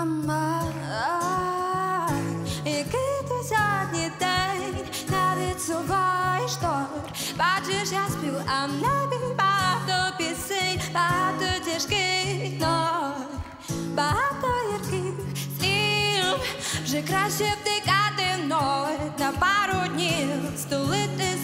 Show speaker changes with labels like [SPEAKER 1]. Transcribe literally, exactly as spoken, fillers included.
[SPEAKER 1] Мама, який то задній день, не відсуваєш торт. Бачиш, я спів, а в небі багато пісень, багато тяжких нот, багато ярких слів. Вже краще втикати ноль на пару днів, стулити